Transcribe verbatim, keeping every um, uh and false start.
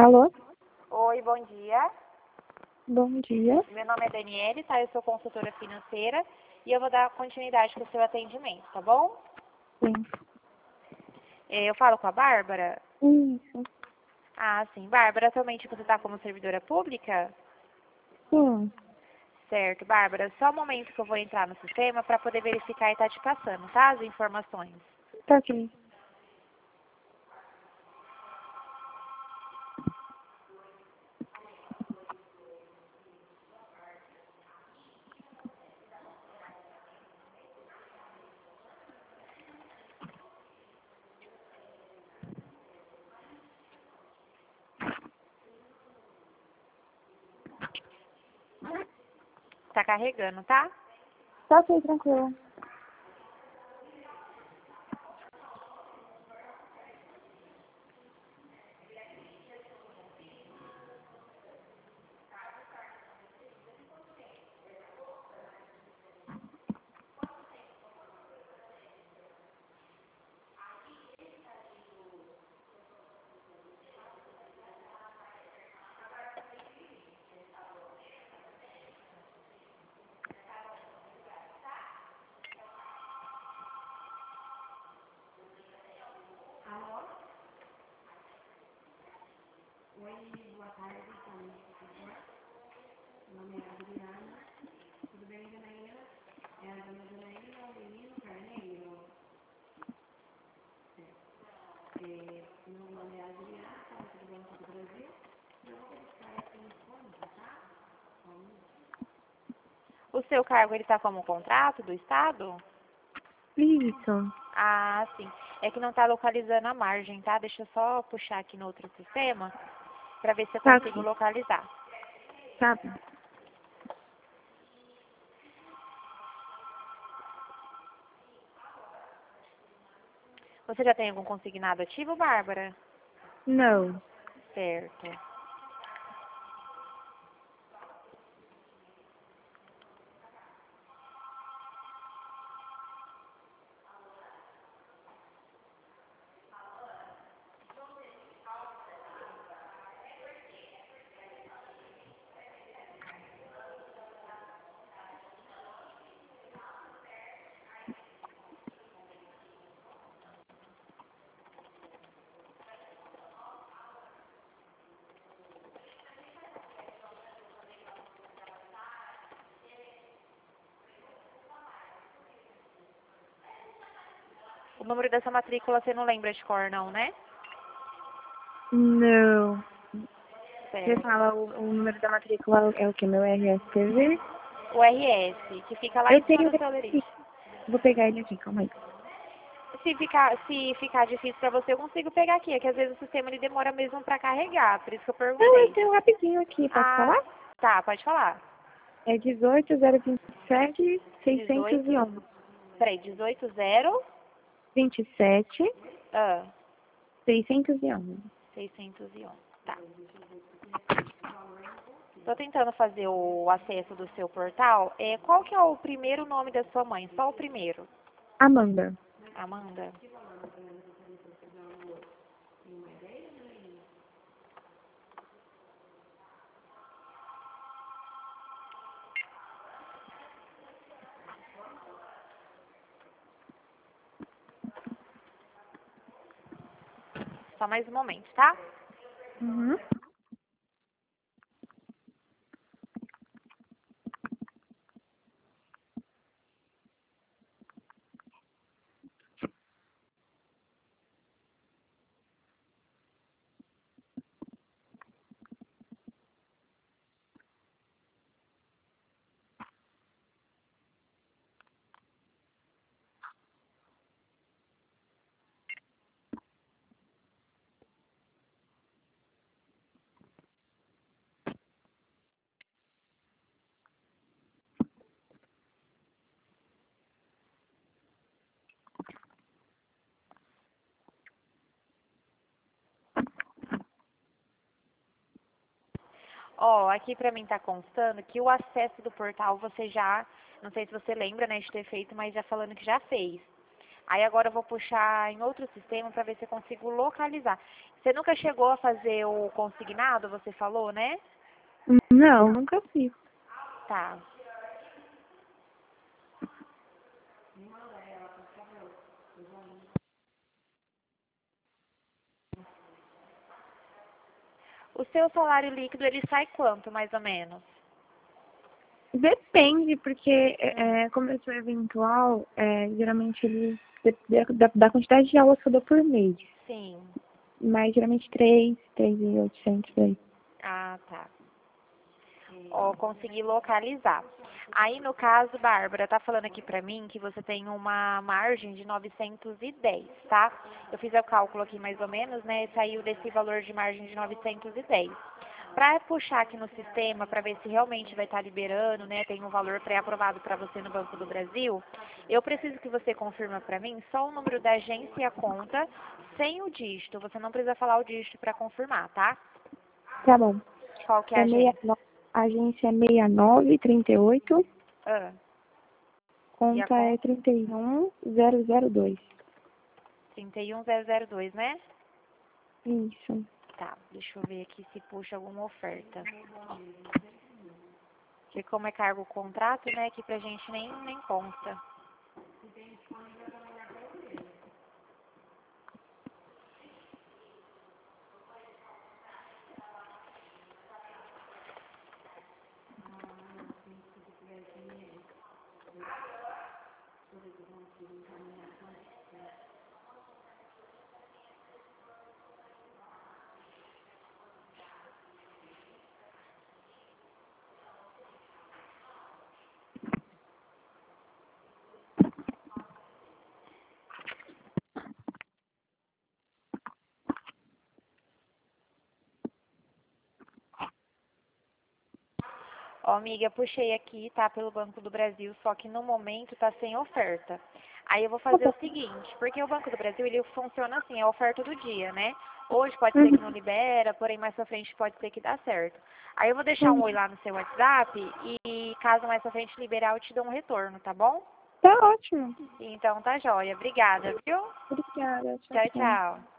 Alô? Oi, bom dia. Bom dia. Meu nome é Daniele, tá? Eu sou consultora financeira e eu vou dar continuidade para o seu atendimento, tá bom? Sim. Eh, Eu falo com a Bárbara? Isso. Ah, sim. Bárbara, atualmente você está como servidora pública? Sim. Certo, Bárbara. Só um momento que eu vou entrar no sistema para poder verificar e tá te passando, tá? As informações. Tá ok. Tá carregando, tá? Tá ok, tranquilo. O seu cargo, ele tá como contrato do Estado? Isso. Ah, sim. É que não tá localizando a margem, tá? Deixa eu só puxar aqui no outro sistema para ver se eu Tá consigo ok. localizar. Tá bom. Você já tem algum consignado ativo, Bárbara? Não. Certo. O número dessa matrícula você não lembra de cor, não, né? Não. Você Certo. fala o, o número da matrícula é o que? Meu R S T V? O R S, que fica lá Eu em cima tenho do seu aqui. lerite. Vou pegar ele aqui, calma aí. Se ficar, se ficar difícil pra você, eu consigo pegar aqui. É que às vezes o sistema ele demora mesmo pra carregar, por isso que eu Não, eu perguntei. tenho rapidinho aqui. Posso Ah, falar? tá, pode falar. É dezoito zero vinte e sete seiscentos e dezoito, onze. peraí, dezoito zero, vinte e sete ah, seiscentos e onze. seiscentos e onze. Tá. Tô tentando fazer o acesso do seu portal. É, qual que é o primeiro nome da sua mãe? Só o primeiro. Amanda. Amanda. Só mais um momento, tá? Uhum. Ó, aqui pra mim tá constando que o acesso do portal você já, não sei se você lembra, né, de ter feito, mas já falando que já fez. Aí agora eu vou puxar em outro sistema para ver se eu consigo localizar. Você nunca chegou a fazer o consignado, você falou, né? Não, nunca fiz. Tá. O seu salário líquido, ele sai quanto, mais ou menos? Depende, porque Hum. é, como eu sou eventual, é, geralmente ele da, da, da quantidade de aulas que eu dou por mês. Sim. Mas geralmente três, três mil e oitocentos aí. Ah, tá. Ó, consegui localizar. Aí, no caso, Bárbara, tá falando aqui pra mim que você tem uma margem de novecentos e dez, tá? Eu fiz o cálculo aqui mais ou menos, né? E saiu desse valor de margem de novecentos e dez. Para puxar aqui no sistema, para ver se realmente vai estar liberando, né? Tem um valor pré-aprovado para você no Banco do Brasil, eu preciso que você confirme para mim só o número da agência e a conta, sem o dígito. Você não precisa falar o dígito para confirmar, tá? Tá bom. Qual que é a É meia, agência? no- agência é seis nove três oito, Ah, e a conta é conta? trinta e um zero zero dois. trinta e um zero zero dois, né? Isso. Tá, deixa eu ver aqui se puxa alguma oferta. Porque como é cargo contrato, né, aqui pra gente nem, nem consta. Ó, amiga, puxei aqui, tá, pelo Banco do Brasil, só que no momento tá sem oferta. Aí eu vou Tá fazer bom. o seguinte, porque o Banco do Brasil, ele funciona assim, é a oferta do dia, né? Hoje pode ser que não Uhum. libera, porém mais pra frente pode ser que dá certo. Aí eu vou deixar um Uhum. oi lá no seu WhatsApp e caso mais pra frente liberar, eu te dou um retorno, tá bom? Tá ótimo. Então tá joia. Obrigada, viu? Obrigada. Tchau, Tchau, tchau. tchau.